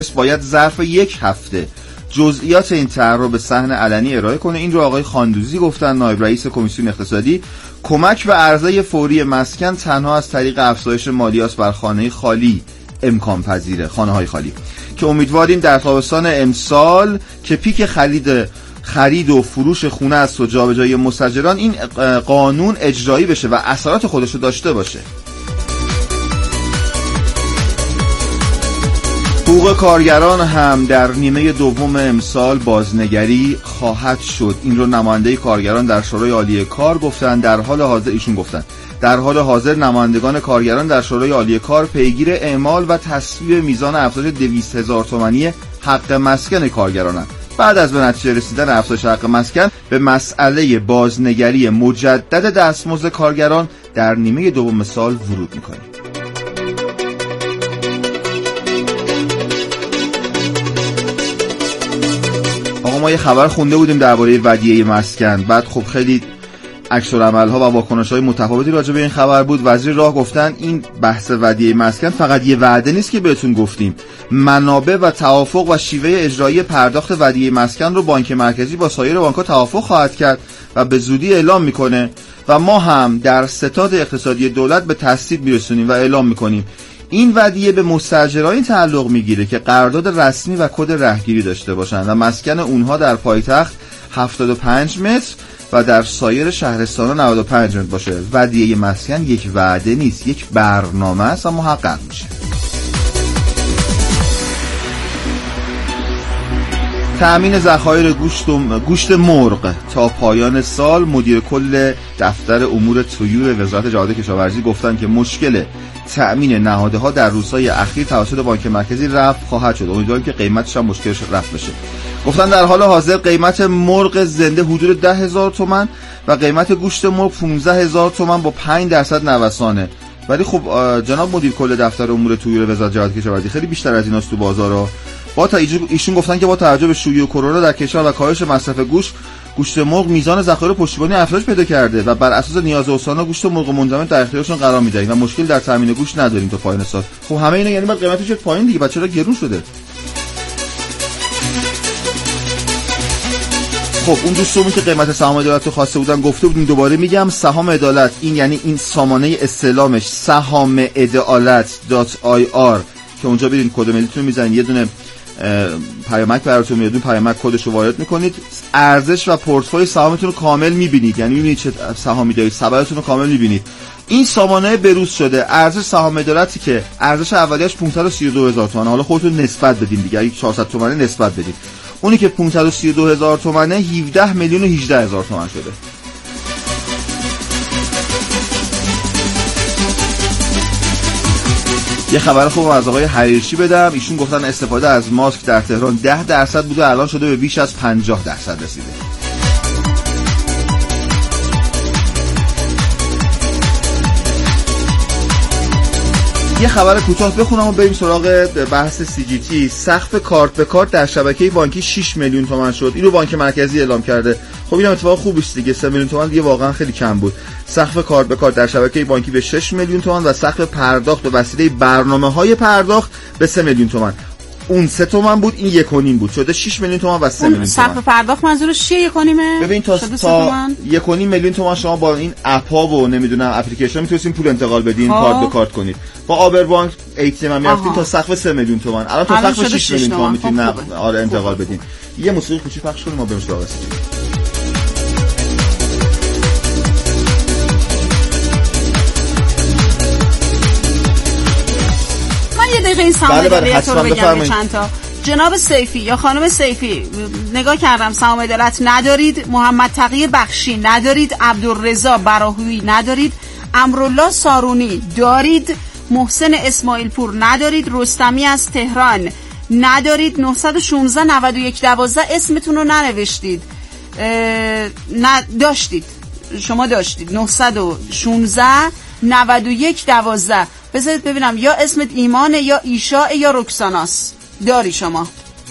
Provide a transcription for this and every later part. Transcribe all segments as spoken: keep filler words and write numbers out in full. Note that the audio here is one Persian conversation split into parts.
باید ظرف یک هفته جزئیات این طرح رو به صحن علنی ارائه کنه. این رو آقای خاندوزی گفتن، نایب رئیس کمیسیون اقتصادی. کمک به عرضه فوری مسکن تنها از طریق افزایش مالیات بر خانه خالی امکان پذیره، خانه های خالی، که امیدواریم در تابستان امسال که پیک خرید خرید و فروش خونه است و جابجایی مستاجران این قانون اجرایی بشه و اثرات خودش رو داشته باشه. حقوق کارگران هم در نیمه دوم امسال بازنگری خواهد شد. این رو نماینده کارگران در شورای عالی کار گفتن. در حال حاضر ایشون گفتن در حال حاضر نمایندگان کارگران در شورای عالی کار پیگیر اعمال و تصویب میزان افزایش دویست هزار تومانی حق مسکن کارگرانند. بعد از به نتیجه رسیدن افزایش حق مسکن به مسئله بازنگری مجدد دستمزد کارگران در نیمه دوم سال ورود می‌کنیم. آقا ما یه خبر خونده بودیم درباره ودیعه مسکن، بعد خب خیلی عکس العمل‌ها و واکنش‌های متفاوتی راجع به این خبر بود. وزیر راه گفتن این بحث ودیعه مسکن فقط یه وعده نیست که بهتون گفتیم، منابع و توافق و شیوه اجرایی پرداخت ودیعه مسکن رو بانک مرکزی با سایر بانک‌ها توافق خواهد کرد و به زودی اعلام میکنه و ما هم در ستاد اقتصادی دولت به تصویب میرسونیم و اعلام میکنیم. این ودیعه به مستاجرانی تعلق میگیره که قرارداد رسمی و کد رهگیری داشته باشند و مسکن اونها در پایتخت هفتاد و پنج متر و در سایر شهرستان‌ها نود و پنج متر باشه. ودیعه مسکن یک وعده نیست، یک برنامه است و محقق میشه. تأمین ذخایر گوشت و گوشت مرغ تا پایان سال. مدیر کل دفتر امور طیور وزارت جهاد کشاورزی گفتن که مشکل تأمین نهادها در روزهای اخیر توسط بانک مرکزی رفع خواهد شد. امیدواریم که قیمتش هم مشکلش رفع بشه. گفتن در حال حاضر قیمت مرغ زنده حدود ده هزار تومان و قیمت گوشت مرغ پانزده هزار تومان با پنج درصد نوسانه. ولی خب جناب مدیر کل دفتر امور طیور وزارت جهاد کشاورزی خیلی بیشتر از ایناست تو بازارها. با تا ایشون گفتن که با توجه به شیوع کرونا در کشور و کاهش مصرف گوشت گوشت مرغ میزان ذخایر پشتیبانی افزایش پیدا کرده و بر اساس نیاز استانا گوشت مرغ منجمد در اختیارشون قرار میدهیم و مشکل در تامین گوشت نداریم تا پایان سال. خب همه اینا یعنی بعد قیمتش بیاد پایین دیگه، بعد چرا گرون شده؟ خب اون دوستمون که قیمت سهام عدالت رو خواسته بودن گفته بودیم، دوباره میگم سهام عدالت این یعنی این سامانه استعلامش سهام عدالت دات آی آر که اونجا برین کد ملیتون میزنید، یه دونه پیامک براتون میاد، اون پیامک کدش رو وارد میکنید، ارزش و پورتفوی سهامتون رو کامل میبینید، یعنی میبینید چه سهامی دارید، سبدتون رو کامل میبینید. این سامانه بروز شده. ارزش سهام عدالتی که ارزش اولیه‌اش پانصد و سی و دو هزار تومان، حالا خودتون نسبت بدین دیگه، اگه چهارصد تومانه نسبت بدین، اونی که پانصد و سی و دو هزار تومانه هفده میلیون و هجده هزار تومان شده. یه خبر خوب از آقای حریرچی بدم. ایشون گفتن استفاده از ماسک در تهران ده درصد بوده، الان شده به بیش از پنجاه درصد رسیده. یه خبر کوتاه بخونم و بریم سراغ بحث سی جی تی. سقف کارت به کارت در شبکه بانکی شش میلیون تومان شد. اینو بانک مرکزی اعلام کرده. خب این اتفاق خوبی است دیگه. سه میلیون تومان دیگه واقعا خیلی کم بود. سقف کارت به کارت در شبکه بانکی به شش میلیون تومان و سقف پرداخت به وسیله برنامه‌های پرداخت به سه میلیون تومان. اون سه تومن بود، این یک و نیم بود، شده شش میلیون تومان و سه میلیون تومان. سقف پرداخت منظورش چیه؟ یک و نیمه؟ ببین تا تا یک و نیم میلیون تومان شما با این اپ‌ها و نمیدونم اپلیکیشن میتونید پول انتقال بدین، کارت به کارت کنید. با آبربانک ای تی ام هم میرفتین تا سقف سه میلیون تومان. الان تا سقف شش میلیون تومان میتونید آره انتقال بدین. یه موسیقی کوچیک پخش کنیم ما بریم سراغ یه دقیقه این سهام عدالت رو بگم چند تا. جناب سیفی یا خانم سیفی نگاه کردم سهام عدالت ندارید، محمد تقی بخشی ندارید، عبدالرضا براهویی ندارید، امرالله سارونی دارید، محسن اسماعیل پور ندارید، رستمی از تهران ندارید. نه یک شش نه یک یک دو اسمتون رو ننوشتید. نه داشتید، شما داشتید نه یک شش نه یک یک دو. بذارید ببینم یا اسمت ایمانه یا ایشا یا رکساناس. داری شما؟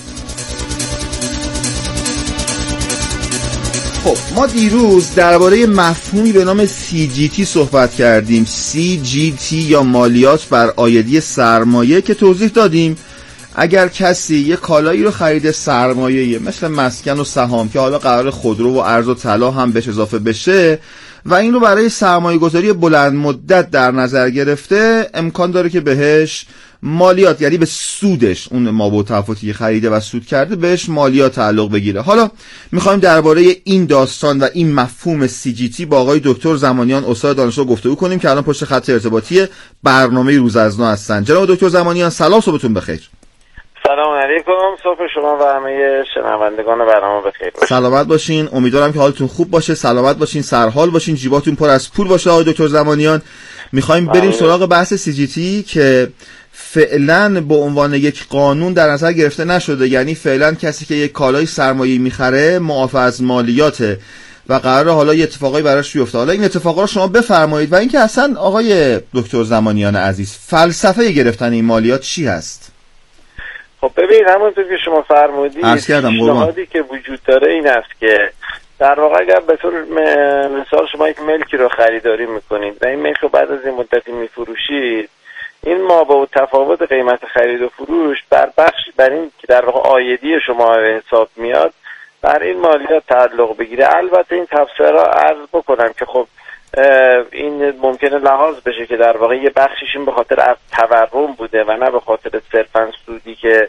خب ما دیروز درباره مفهومی به نام سی جی تی صحبت کردیم. سی جی تی یا مالیات بر عایدی سرمایه که توضیح دادیم اگر کسی یه کالایی رو خریده سرمایه‌ای مثل مسکن و سهام که حالا قرار خودرو و ارز و طلا هم بهش اضافه بشه و این رو برای سرمایه‌گذاری بلند مدت در نظر گرفته، امکان داره که بهش مالیات، یعنی به سودش، اون مابع تفاوتی که خریده و سود کرده بهش مالیات تعلق بگیره. حالا میخوایم درباره این داستان و این مفهوم سی جی تی با آقای دکتر زمانیان استاد دانشگاه گفتگو کنیم که الان پشت خط ارتباطی برنامه روز از نو هستن. جناب دکتر زمانیان سلام، صبحتون بخیر. سلام علیکم، صبح شما و همه شنوندگان برنامه بخیر باشین. سلامت باشین، امیدوارم که حالتون خوب باشه، سلامت باشین، سرحال باشین، جیباتون پر از پول باشه. آقای دکتر زمانیان میخوایم بریم سراغ بحث سی جی تی که فعلا به عنوان یک قانون در نظر گرفته نشده، یعنی فعلا کسی که یک کالای سرمایه‌ای میخره معاف از مالیاته و قراره حالا یه اتفاقایی براش بیفته. حالا این اتفاقا رو شما بفرمایید و اینکه اصلا آقای دکتر زمانیان عزیز فلسفه گرفتن این مالیات چی هست؟ خب ببین، همونطور که شما فرمودید پیشنهادی که وجود داره این است که در واقع اگر به طور مثال شما یک ملکی رو خریداری میکنید و این ملک رو بعد از این مدتی میفروشید، این مابع و تفاوت قیمت خرید و فروش بر بخشی بر این که در واقع عایدی شما به حساب میاد بر این مالیات تعلق بگیره. البته این تفسیر را عرض بکنم که خب این ممکنه لحاظ بشه که در واقع یه بخشیش این به خاطر تورم بوده و نه به خاطر صرفاً سودی که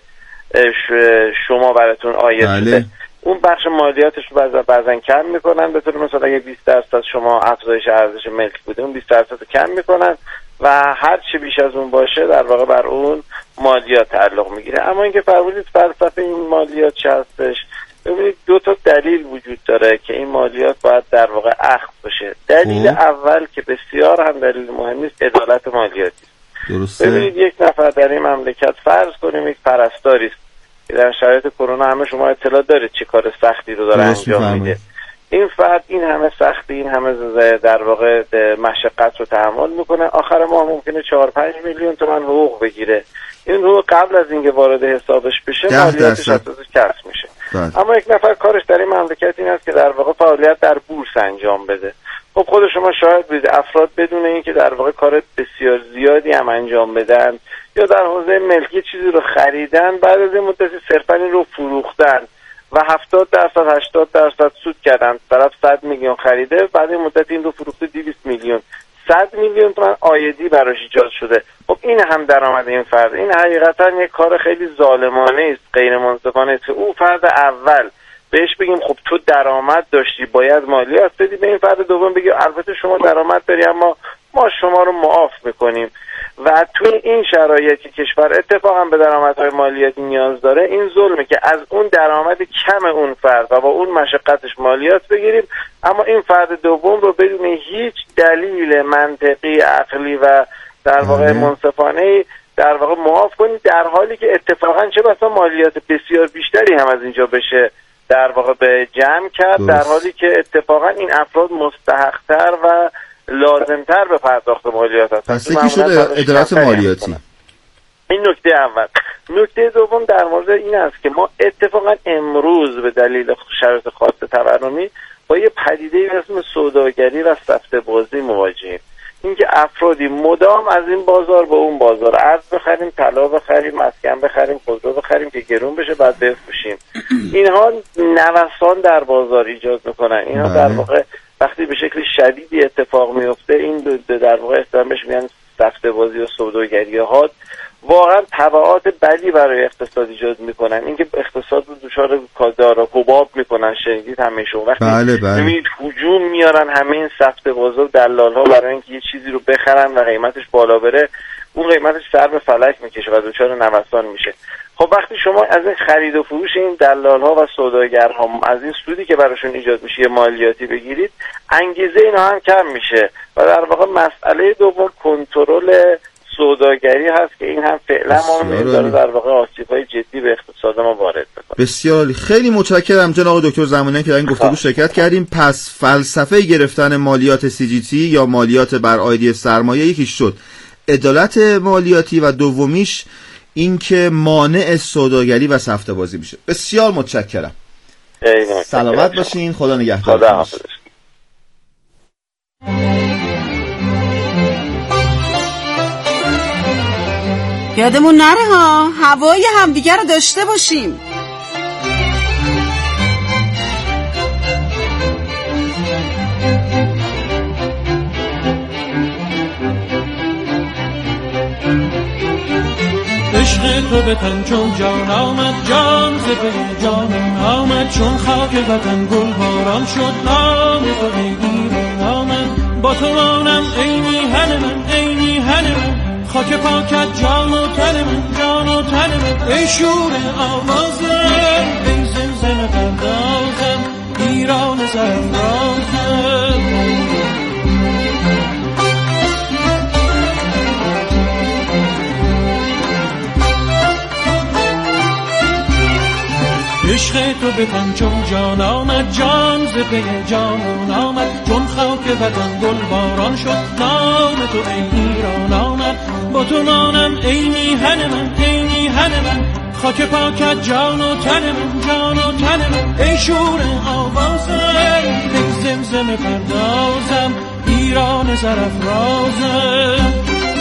شما براتون عاید شده. اون بخش مالیاتش رو بعضا بعضا کم میکنن، به طور مثلا اگه بیست درصد شما افزایش ارزش ملک بوده اون بیست درصد رو کم میکنن و هر چی بیش از اون باشه در واقع بر اون مالیات تعلق میگیره. اما اینکه فرمودید فلسفه این مالیات چه هستش، ببینید دو تا دلیل وجود داره که این مالیات باید در واقع اخذ بشه. دلیل اول که بسیار هم دلیل مهمی است، عدالت مالیاتی. درسته. ببینید یک نفر در این مملکت فرض کنیم یک پرستاری است که در شرایط کرونا همه شما اطلاع دارید چه کار سختی رو داره انجام میده. این فرد این همه سختی، این همه در واقع مشقت رو تحمل میکنه، آخر ماه ممکنه چهار پنج میلیون تومان حقوق بگیره. این حقوق قبل از اینکه وارد حسابش بشه مالیاتش ازش کسر میشه. بله. اما یک نفر کارش در این مملکت این است که در واقع فعالیت در بورس انجام بده. خب خود شما شاهد بودید افراد بدون اینکه در واقع کار بسیار زیادی هم انجام بدن یا در حوزه ملکی چیزی رو خریدن، بعد از این مدتی صرفا این رو فروختن و هفتاد درصد هشتاد درصد سود کردن. طرف صد میلیون خریده، بعد این مدت این رو فروخته دویست میلیون، صد میلیون تومان عایدی براش ایجاد شده. خب این هم درآمد این فرد. این حقیقتا یک کار خیلی ظالمانه است، غیر منصفانه است. اون فرد اول بهش بگیم خب تو درآمد داشتی باید مالیات بدی، به این فرد دوم بگیم البته شما درآمد داری اما ما شما رو معاف میکنیم. و توی این شرایط که کشور اتفاقا به درآمدهای مالیاتی نیاز داره، این ظلمه که از اون درآمد کم اون فرد و با اون مشقتش مالیات بگیریم، اما این فرد دوم رو بدون هیچ دلیل منطقی عقلی و در واقع منصفانه در واقع معاف کنیم، در حالی که اتفاقا چه بسا مالیات بسیار بیشتری هم از اینجا بشه در واقع به جمع کرد، در حالی که اتفاقا این افراد مستحق‌تر و لازمتر به پرداخت مالیات هستند. پس یکی شده عدالت مالیاتی. این نکته اول. نکته دوم در مورد این است که ما اتفاقا امروز به دلیل شرایط خاص تورمی با یه پدیده به اسم سوداگری و سفته بازی مواجهیم. اینکه افرادی مدام از این بازار به اون بازار ارز بخریم، طلا بخریم، مسکن بخریم، خودرو بخریم که گرون بشه بعد بفروشیم. اینها نوسان در بازار ایجاد میکنن. اینها در واقع وقتی به شکل شدیدی اتفاق میفته، این در واقع استفاده میگن سفته بازی و سوداگری ها واقعا تبعات بدی برای اقتصاد ایجاد میکنن. اینکه اقتصاد رو دچار کادار حباب میکنن، شنیدید همه‌شون وقتی بله بله. میبینید هجوم میارن همه این سفته بازا و دلال ها برای اینکه یه چیزی رو بخرن و قیمتش بالا بره، اون قیمتش سر به فلک میکشه و دچار نوسان میشه. خب وقتی شما از این خرید و فروش این دلال ها و سوداگرها از این سودی که براشون ایجاد میشه مالیاتی بگیرید، انگیزه اینا هم کم میشه و در واقع مسئله دوم کنترل سوداگری هست که این هم فعلا ما می‌ذاره در واقع آسیب‌های جدی به اقتصاد ما وارد بکنه. بسیار خیلی متشکرم جناب دکتر زمانیان که در این گفتگو شرکت کردیم. پس فلسفه گرفتن مالیات سی جی تی یا مالیات بر عایدی سرمایه یکی شد عدالت مالیاتی و دومیش این که مانع سوداگری و سفته بازی میشه. بسیار متشکرم. سلامت باشین، خدا نگهدار. خدا حافظ. یادمون نره ها، هوای همدیگه رو داشته باشیم. عشق تو به تن چون جان آمد، جان ز پی جان آمد، چون خاک وطن گل باران شد، نام تو به ایران آمد. با تو مانم ای میهن من، ای میهن من، خاک پاکت جان و تن من، جان و تن من. ای شور آوازم، ای زمزمه پردازم، ایران سرافرازم. عشق تو به تن چون جان آمد، جان ز پی جان آمد، چون خاک وطن گل باران شد، نام تو ای ایران آمد. با تو مانم ای میهن من، ای میهن من، خاک پاکت جان و تن من، جان و تن من. ای شور آوازم، ای زمزمه پردازم، ایران سرافرازم.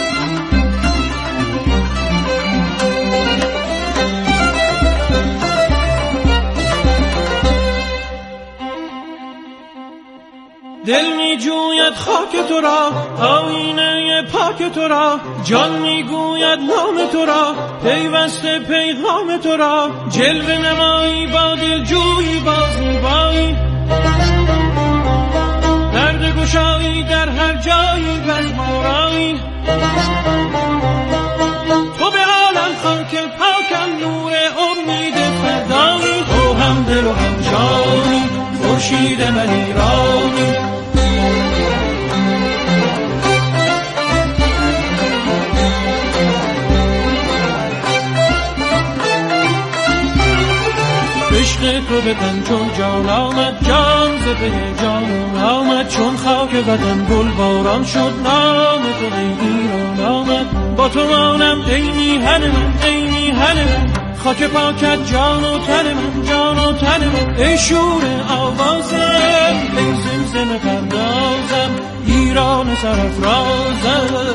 دل می جوید خاک تو را، آینه پاک تو را، جان می گوید نام تو را، پیوسته پیغام تو را. جلوه نمایی با دل جویی با زیبایی، درد گشایی در هر جایی بزمارایی. تو به عالم خاک پاکم، نور امید فردایی. تو هم دل و هم جانی، خورشید من ایرانی. عشق تو به تن چون جان آمد، جان ز پی جان آمد، چون خاک وطن گل باران شد، نام تو ای ایران آمد. با تو مانم ای میهن من، ای میهن من، خاک پاکت جان و تن من، جان و تن من. ای شور آوازم، ای زمزمه پردازم، ایران سرافرازم.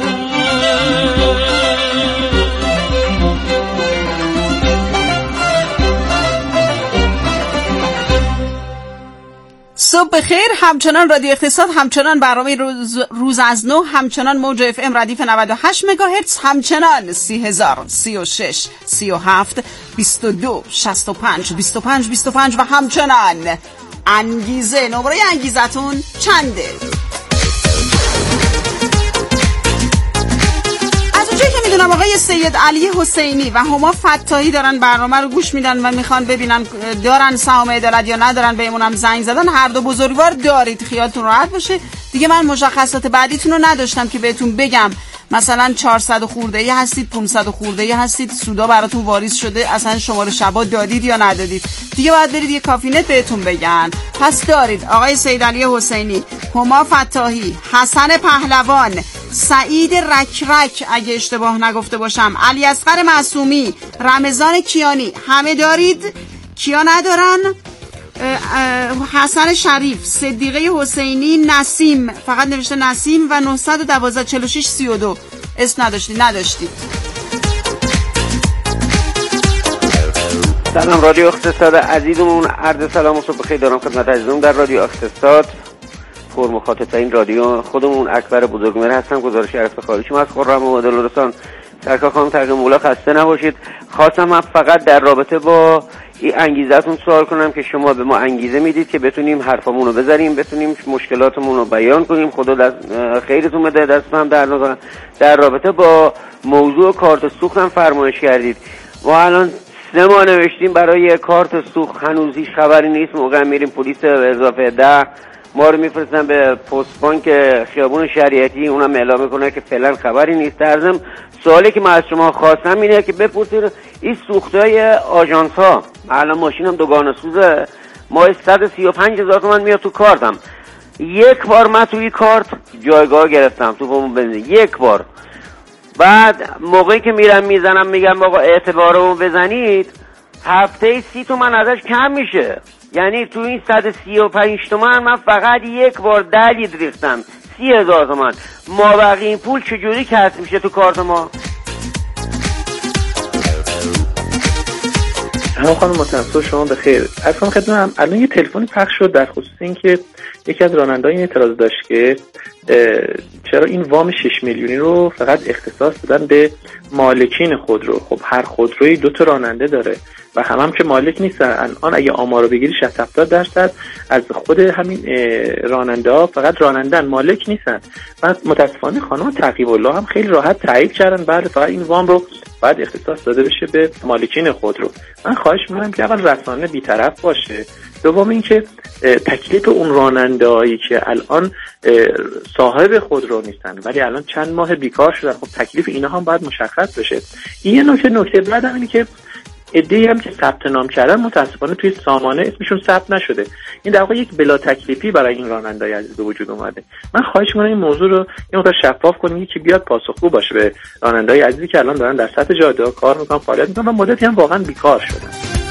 صبح بخیر. همچنان رادیو اقتصاد، همچنان برنامه روز, روز از نو، همچنان موج اف ام ردیف نود و هشت مگاهرتز، همچنان سی هزار، سی و شش، سی و هفت، بیست و دو، شصت و پنج، بیست و پنج، بیست و پنج و همچنان انگیزه. نمره انگیزتون چنده؟ میدونم آقای سید علی حسینی و هما فتاحی دارن برنامه رو گوش میدن و میخوان ببینن دارن سهام عدالت یا ندارن، بهمونم زنگ زدن. هر دو بزرگوار دارید، خیالتون راحت باشه. دیگه من مشخصات بعدیتون رو نداشتم که بهتون بگم مثلا چهارصد خورده ای هستید، پانصد خورده ای هستید، سودا براتون واریز شده، اصلا شماره شبا دادید یا ندادید. دیگه باید برید یه کافینت بهتون بگن. پس دارید آقای سید علی حسینی، هما فتاحی، حسن پهلوان، سعید رکرک اگه اشتباه نگفته باشم، علی اصغر معصومی، رمضان کیانی، همه دارید. کیا ندارن؟ حسن شریف، صدیقه حسینی، نسیم، فقط نوشته نسیم، و نه یک دو چهار شش سی و دو. اسم نداشتی؟ نداشتی. سلام رادیو اقتصاد عزیزمون، عرض سلام و صبح بخیر دارم خدمت عزیزمون در رادیو اقتصاد. پر مخاطب این رادیو خودمون اکبر بزرگمهر هستم. گزارش افتخاری شما از خرم و دلارستان. سرکار خانم تقدیم مولا خسته نباشید. خواستم من فقط در رابطه با این انگیزتون سوال کنم که شما به ما انگیزه میدید که بتونیم حرفمون رو بزنیم، بتونیم مشکلاتمون رو بیان کنیم. خدا دست خیرتون بده، دست هم در نکنه. در رابطه با موضوع کارت سوخت هم فرمایش کردید. ما الان سه ماه نوشتیم برای کارت سوخت، هنوز هیچ خبری نیست. موقع میریم پلیس اضافه ده ما رو میفرستن به پست بانک خیابون شریعتی، اونم اعلام میکنه که فعلا خبری نیست. در ضمن سوالی که من از شما خواستم اینه که بپرسید این سوختای آژانس ها، الان ماشینم دوگانه سوزه، ما صد و سی و پنج هزار تومان میاد تو کارتم. یک بار من توی کارت جایگاه گرفتم تو پمپ بنزین، یک بار. بعد موقعی که میرم میزنم میگم آقا اعتبارمو بزنید، هفته سی تومن ازش کم میشه. یعنی تو این صد و سی و پنج تومن من فقط یک بار ده لیتر ریختم، سی هزار تومن. ما بقیه این پول چجوری کسب میشه تو کارت ما؟ همون خانم متنصر شما بخیر. اصلا خدمتم الان یه تلفنی پخش شد در خصوص این که یکی از راننده‌ها این اعتراض داشت که چرا این وام شش میلیونی رو فقط اختصاص دادن به مالکین خودرو. خب هر خودرویی دو تا راننده داره و هم هم که مالک نیستن. الان اگه آمار رو بگیری شصت هفتاد درصد از خود همین راننده ها فقط رانندن، مالک نیستن. بعد متاسفانه خانم تقی‌الله هم خیلی راحت تایید کردن بله فقط این وام رو باید اختصاص داده بشه به مالکین خودرو. من خواهش می‌کنم که اول رسانه بی‌طرف باشه، دوم اینکه تکلیف اون راننده‌هایی که الان صاحب خودرو نیستن ولی الان چند ماه بیکار شدن، خب تکلیف اینا هم باید مشخص بشه. این یه نکته نکته بعد هم اینه که عده‌ای هم که ثبت نام کردن متاسفانه توی سامانه اسمشون ثبت نشده. این در واقع یک بلا تکلیفی برای این راننده‌های عزیز به وجود اومده. من خواهش می‌کنم این موضوع رو یه مقدار شفاف کنیم که بیاد پاسخگو باشه به راننده‌های عزیزی که الان دارن در سطح جاده‌ها کار می‌کنن، فعالیت می‌کنن و مدتی هم واقعا بیکار شدن.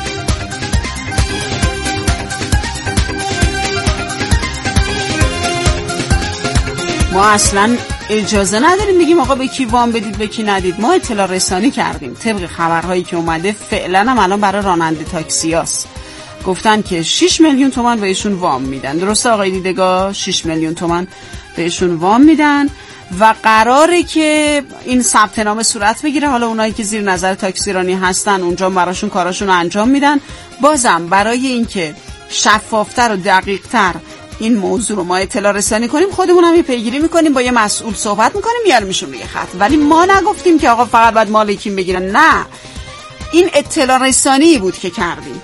ما اصلا اجازه نداریم بگیم آقا به کی وام بدید به کی ندید. ما اطلاع رسانی کردیم طبق خبرهایی که اومده. فعلا هم الان برای راننده تاکسیاست گفتن که شش میلیون تومان بهشون وام میدن. درسته آقای دیدگاه؟ شش میلیون تومان بهشون وام میدن و قراره که این ثبت نام صورت بگیره. حالا اونایی که زیر نظر تاکسیرانی هستن اونجا براشون کاراشون رو انجام میدن. بازم برای اینکه شفافتر و دقیقتر این موضوع رو ما اطلاع رسانی کنیم خودمون هم یه پیگیری میکنیم، با یه مسئول صحبت میکنیم، میارمیشون روی خط. ولی ما نگفتیم که آقا فقط باید مالکین بگیرن، نه، این اطلاع رسانی بود که کردیم.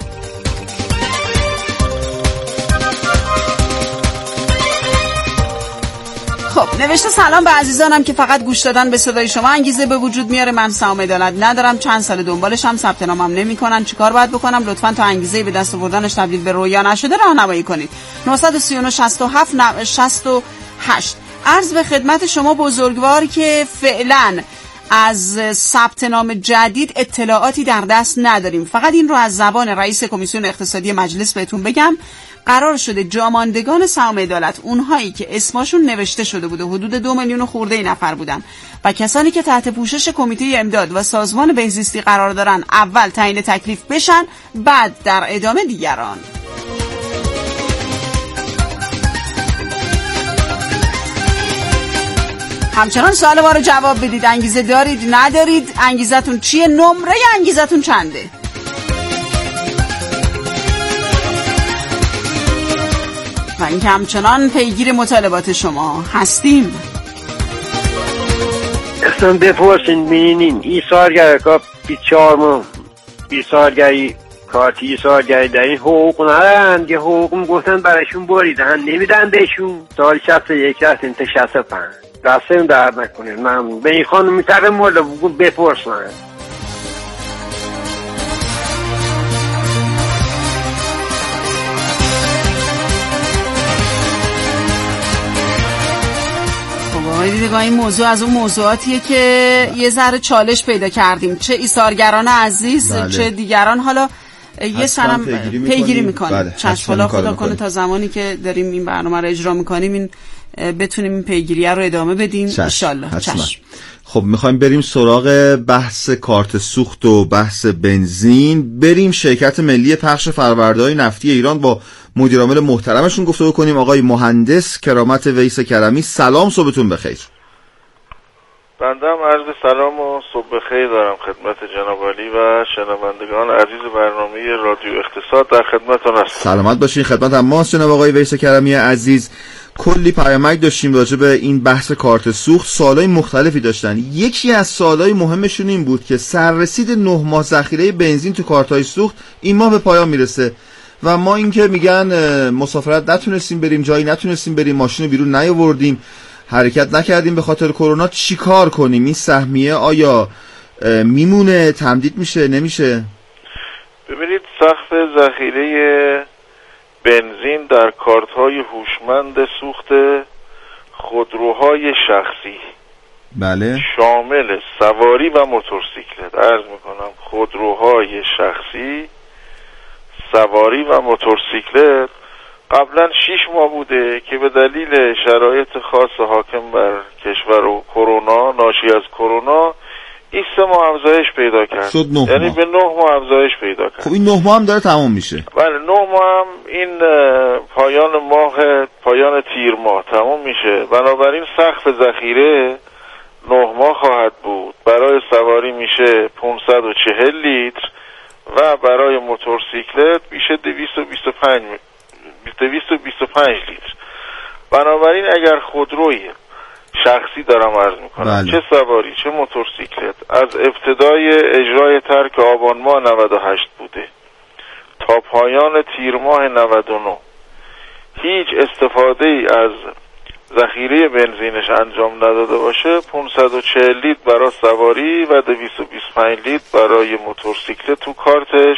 خب نوشته سلام به عزیزانم که فقط گوش دادن به صدای شما انگیزه به وجود میاره. من سهام عدالت ندارم، چند سال دنبالشم، ثبت نامم نمیکنن، چیکار باید بکنم؟ لطفاً تا انگیزه به دست آوردنش تبدیل به رویا نشده راهنمایی کنید. نه سه نه شصت و هفت شصت و هشت. عرض به خدمت شما بزرگوار که فعلاً از ثبت نام جدید اطلاعاتی در دست نداریم. فقط این رو از زبان رئیس کمیسیون اقتصادی مجلس بهتون بگم. قرار شده جاماندگان سهام عدالت، اونهایی که اسمشون نوشته شده بوده، حدود دو میلیون خورده نفر بودن و کسانی که تحت پوشش کمیته امداد و سازمان بهزیستی قرار دارن، اول تعیین تکلیف بشن، بعد در ادامه دیگران. همچنان سوال ما رو جواب بدید. انگیزه دارید ندارید؟ انگیزتون چیه؟ نمره انگیزتون چنده؟ و این که همچنان پیگیر مطالبات شما هستیم. اصلا بپرسین بینین این سالگره که بیست و چهار ماه بیست سالگری کارتی سالگری در این حقوق ندارن، یه حقوق گفتن برایشون بریدن نمیدن بهشون. سال شصت و یک رفتیم تا شصت و پنج دستیم درد نکنید. من به این خانم میتره مولا بپرسن. دیدگاه این موضوع از اون موضوعاتیه که یه ذره چالش پیدا کردیم، چه ایثارگران عزیز بله. چه دیگران. حالا یه سرم پیگیری, پیگیری میکنیم بله. چشم خدا کنه تا زمانی که داریم این برنامه رو اجرا میکنیم این بتونیم این پیگیریه رو ادامه بدیم ان شاءالله. چشم. خب میخوایم بریم سراغ بحث کارت سوخت و بحث بنزین. بریم شرکت ملی پخش فرآورده‌های نفتی ایران با مدیر عامل محترمشون گفتگو کنیم. آقای مهندس کرامت ویس کرمی، سلام، صبحتون بخیر. بنده هم عرض سلام و صبح بخیر دارم خدمت جناب عالی و شنوندگان عزیز برنامه رادیو اقتصاد. در خدمتتون هستم. سلامت باشین. خدمت هم ماست جناب آقای ویس کرمی عزیز. کلی پیامک داشتیم راجع به این بحث کارت سوخت، سوالای مختلفی داشتن. یکی از سوالای مهمشون این بود که سررسید نه ماه ذخیره بنزین تو کارت‌های سوخت این ماه به پایان میرسه و ما این که میگن مسافرت نتونستیم بریم، جایی نتونستیم بریم، ماشین رو بیرون نیاوردیم، حرکت نکردیم به خاطر کرونا، چی کار کنیم؟ این سهمیه آیا میمونه، تمدید میشه، نمیشه؟ ببینید سقف ذخیره بنزین در کارت‌های هوشمند سوخت خودروهای شخصی بله شامل سواری و موتورسیکلت، عرض میکنم خودروهای شخصی، سواری و موتورسیکلت، قبلا شش ماه بوده که به دلیل شرایط خاص حاکم بر کشور و کرونا، ناشی از کرونا، این سه ماه افزایش پیدا کرد، شد نه یعنی ماه. به نه ماه افزایش پیدا کرد. خب این نه ماه هم داره تمام میشه. بله نه ماه هم این پایان ماه پایان تیر ماه تمام میشه، بنابراین سقف ذخیره نه ماه خواهد بود. برای سواری میشه پانصد و چهل لیتر و برای موتورسیکلت میشه دویست و بیست و پنج دویست و بیست و پنج لیتر. بنابراین اگر خودروی شخصی دارم عرض میکنم، بله. چه سواری چه موتورسیکلت، از ابتدای اجرای ترک آبان ماه نود و هشت بوده تا پایان تیر ماه نود و نه هیچ استفاده ای از ذخیره بنزینش انجام نداده باشه، پانصد و چهل لیتر برای سواری و دویست و بیست و پنج لیتر برای موتورسیکلت تو کارتش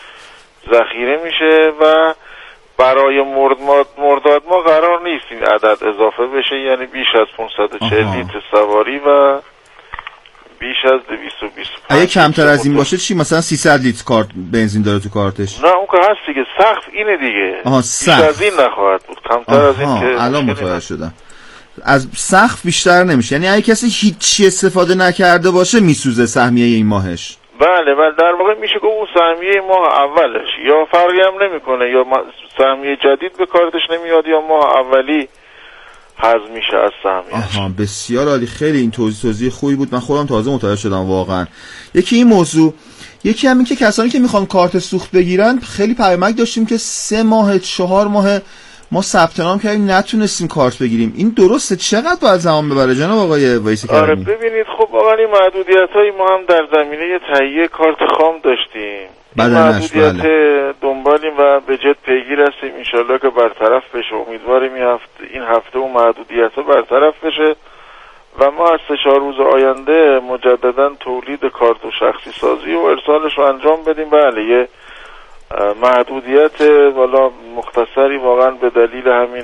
ذخیره میشه و برای مرداد ما قرار نیست این عدد اضافه بشه، یعنی بیش از پانصد و چهل لیتر سواری و بیش از دویست و بیست و پنج. اگه کمتر از این باشه چی؟ مثلا سیصد لیتر کارت بنزین داره تو کارتش؟ نه اون که هست دیگه، سقف اینه دیگه. آها سقف. بیش از این نخواهد بود، کمتر از این که الان متوجه شدم. از سقف بیشتر نمیشه، یعنی اگه کسی هیچی استفاده نکرده باشه میسوزه سهمیه این ماهش. بله بله، در واقع میشه که اون سهمیه ماه اولش یا فرقی هم نمیکنه، یا سهمیه جدید به کارتش نمیاد یا ماه اولی حذف میشه از سهمیه. آها بسیار عالی، خیلی این توضیح توضیح خوبی بود، من خودم تازه متوجه شدم واقعا. یکی این موضوع، یکی هم این که کسانی که میخوان کارت سوخت بگیرن، خیلی پیامک داشتیم که سه ماه چهار ماه ما ثبت نام کردیم نتونستیم کارت بگیریم. این درسته؟ چقدر باید زمان ببره جناب آقای ویس کریمی؟ آره ببینید، خب واقعا این محدودیت‌های ما هم در زمینه تهیه کارت خام داشتیم. این محدودیت بله. دنبالیم و به جد پیگیر هستیم، انشالله که برطرف بشه. امیدواریم این هفته این هفته اون محدودیت‌ها برطرف بشه و ما از سه چهار روز آینده مجددا تولید کارت و شخصی سازی و ارسالش رو انجام بدیم. بله یه محدودیت والا مختصری واقعا به دلیل همین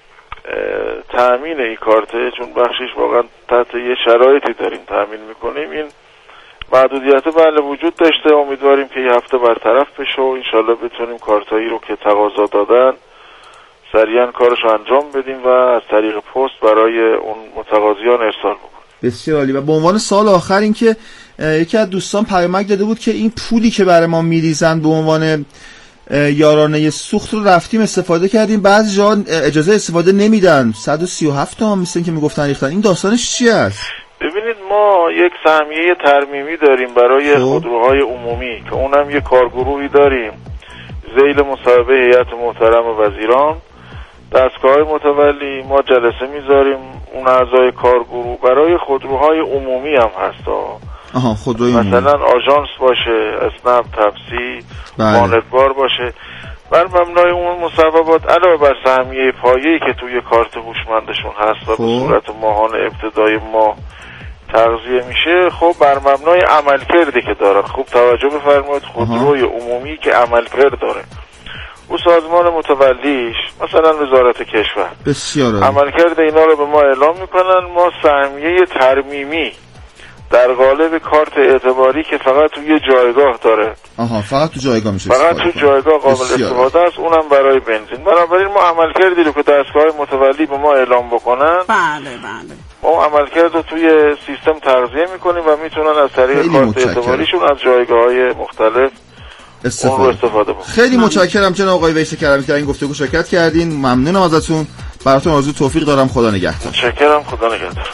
تأمین این کارته، چون بخشش واقعا تحت یه شرایطی داریم تأمین میکنیم، این محدودیت بله وجود داشته. امیدواریم که یه هفته برطرف بشه و انشالله بتونیم کارتایی رو که تقاضا دادن سریعا کارش رو انجام بدیم و از طریق پست برای اون متقاضیان ارسال بکنیم. بسیار عالی. و به عنوان سال آخر این که یکی از دوستان پیامک داده بود که این پولی که برای ما میریزن به عنوان یارانه سوخت رو رفتیم استفاده کردیم، بعضی جا اجازه استفاده نمیدن، صد و سی و هفت تومان مثل که میگفتن ریختن. این داستانش چی است؟ ببینید ما یک سهمیه ترمیمی داریم برای خودروهای عمومی که اونم یک کارگروهی داریم ذیل مصاحبه هیئت محترم وزیران، دستگاه متولی. ما جلسه میذاریم اون اعضای کارگروه برای خودروهای عمومی هم هستا. آها خودروی مثلا آژانس باشه، اسنپ، تپسی، مانتبار باشه، بر مبنای اون مصوبات علاوه بر سهمیه پایه‌ای که توی کارت هوشمندشون هست و به صورت ماهانه ابتدای ماه تغذیه میشه، خب بر مبنای عملکردی که دارن. خوب توجه بفرمایید، خودروی عمومی که عملکرد داره، او سازمان متولیش مثلا وزارت کشور بسیار عملکرد اینا رو به ما اعلام میکنن. ما سهمیه ترمیمی در قالب کارت اعتباری که فقط توی جایگاه داره، آها فقط تو جایگاه میشه، فقط تو جایگاه قابل استفاده است، اونم برای بنزین. بنابراین ما عملکردی رو که دستگاه متولی به ما اعلام بکنن، بله بله ما عملکرد رو توی سیستم تغذیه میکنیم و میتونن از طریق کارت اعتباریشون از جایگاه‌های مختلف استفاده, استفاده بکنن. خیلی متشکرم جناب آقای ویس کریمی که این گفتگو شرکت کردین. ممنونم ازتون، براتون آرزوی توفیق دارم. خدا نگهدار. متشکرم، خدا نگهدار.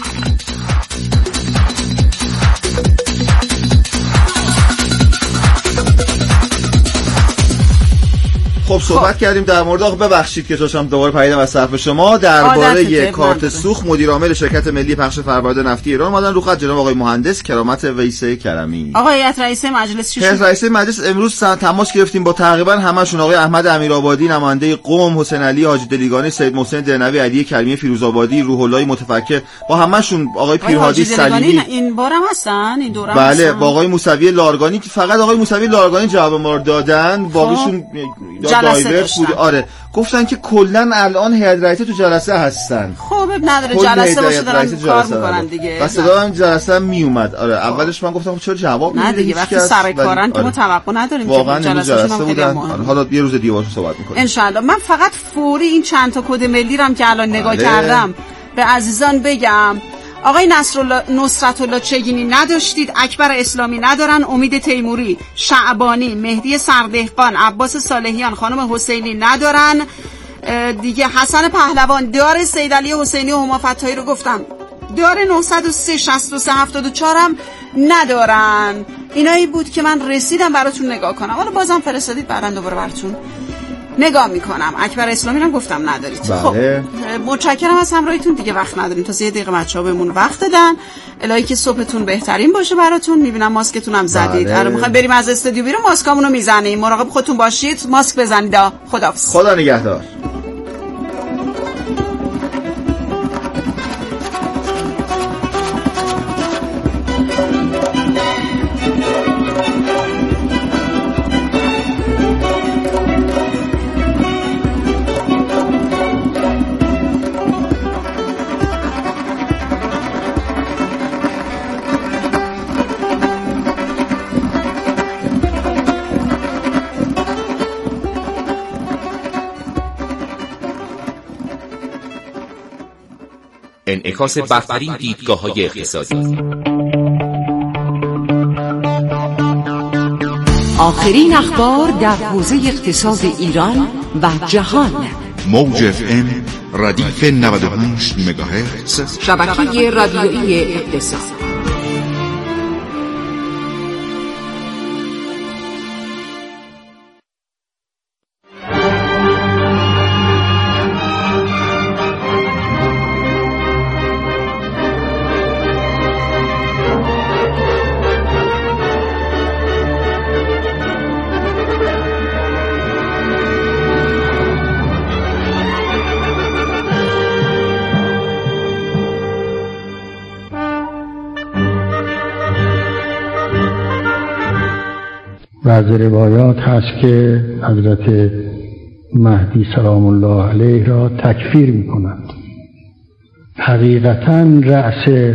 خب صحبت کردیم در مورد، آخه ببخشید که داشتم دوباره پریدم از طرف شما درباره کارت سوخت. مدیر عامل شرکت ملی پخش فرآورد نفتی ایران اومدن رو خط، جناب آقای مهندس کرامت ویس کریمی. آقای هیئت رئیسه مجلس چی شد؟ هیئت رئیسه مجلس امروز تماس گرفتیم با تقریبا همشون، آقای احمد امیرآبادی نماینده قم، حسین علی حاجی دلیگانی، سید محسن دهنوی، علی کریمی فیروزآبادی، روح الله متفکر، با همشون، آقای پیرهادی سلیمی این بارم هستن، این دورم بله هستن. با آقای موسوی لارگانی، فقط آقای موسوی لارگانی جواب ما رو دادن، باقیشون دایورت بود. آره گفتن که کلا الان هیئت رئیسه تو جلسه هستن. خب نداره جلسه باشه دارن کار میکنن دیگه. بس صدا هم جلسه هم می اومد. آره اولش من گفتم چرا جواب نمیدید؟ نه دیگه وقتی سر کارن که ما توقع نداریم واقعا که جلسه بودن. حالا یه روز دیگه باهاش صحبت میکنیم ان شاء الله. من فقط فوری این چند تا کد ملی رو که الان نگاه کردم به عزیزان بگم. آقای نصرالله نصرت الله چگینی نداشتید، اکبر اسلامی ندارن، امید تیموری، شعبانی، مهدی سردهقان، عباس صالحیان، خانم حسینی ندارن دیگه، حسن پهلوان داره، سید علی حسینی و هما فتاحی رو گفتم داره، نهصد و سه شصت و سه هفتاد و چهار هم ندارن. اینایی بود که من رسیدم براتون نگاه کنم. حالا بازم فرستادید بعداً دوباره براتون نگاه میکنم. اکبر اسلامی هم گفتم ندارید. بله. خب متشکرم از همراهیتون، دیگه وقت نداریم تا سه دقیقه بچه‌ها بهمون وقت دادن. الهی که صبحتون بهترین باشه براتون. میبینم ماسکتون هم زدید. بله. آره میخوایم بریم از استودیو بیرون، ماسکامونو میزنیم. مراقب خودتون باشید، ماسک بزنید. خداحافظ. خدا نگهدار. انعکاس برترین دیدگاه‌های اقتصادی. آخرین اخبار در حوزه اقتصاد ایران و جهان. موج اف ام ردیف نود و هشت مگاهرتز، شبکه رادیویی اقتصاد. و از روایات هست که حضرت مهدی سلام الله علیه را تکفیر می کنند. حقیقتاً رأس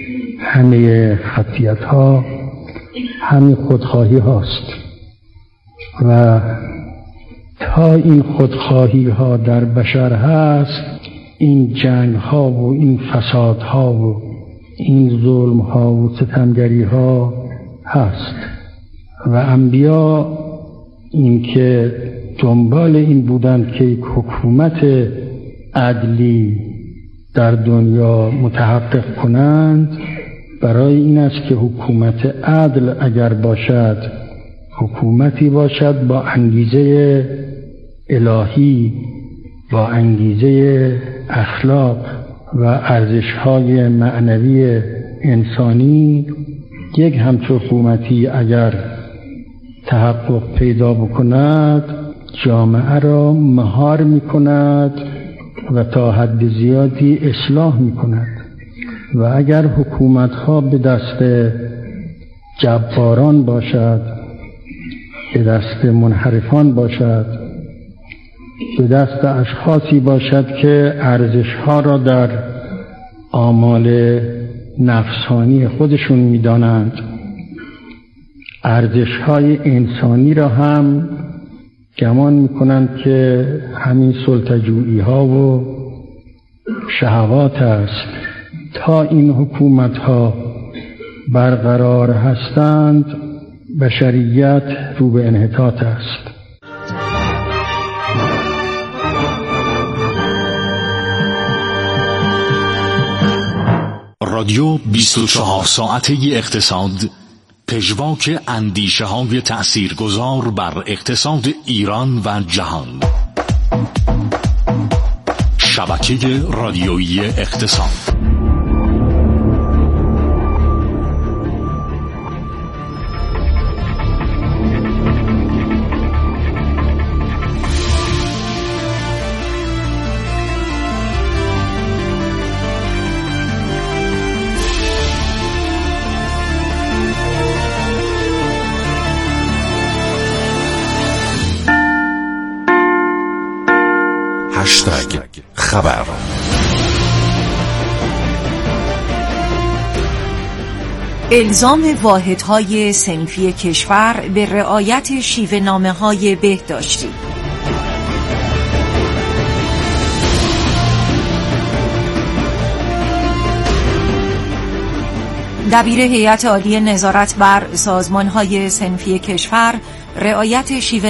همه خطیت ها همین خودخواهی هاست و تا این خودخواهی ها در بشر هست، این جنگ ها و این فساد ها و این ظلم ها و ستمگری ها هست. و انبیا این که دنبال این بودند که حکومت عدلی در دنیا متحقق کنند، برای این است که حکومت عدل اگر باشد، حکومتی باشد با انگیزه الهی، با انگیزه اخلاق و ارزش‌های معنوی انسانی، یک همچون حکومتی اگر تحقق پیدا بکند، جامعه را مهار می کند و تا حد زیادی اصلاح می کند. و اگر حکومت ها به دست جباران باشد، به دست منحرفان باشد، به دست اشخاصی باشد که ارزش ها را در آمال نفسانی خودشون می دانند، ارزش‌های انسانی را هم گمان می‌کنند که همین سلطه‌جویی‌ها و شهوات است. تا این حکومت‌ها برقرار هستند، بشریت رو به انحطاط است. رادیو بیست و چهار ساعته اقتصاد، پژواک اندیشه های تأثیرگذار بر اقتصاد ایران و جهان. شبکه رادیویی اقتصاد. هشتگ خبر. الزام واحدهای صنفی کشور به رعایت شیوه نامه‌های بهداشتی. دبیر هیئت عالی نظارت بر سازمان‌های صنفی کشور، رعایت شیوه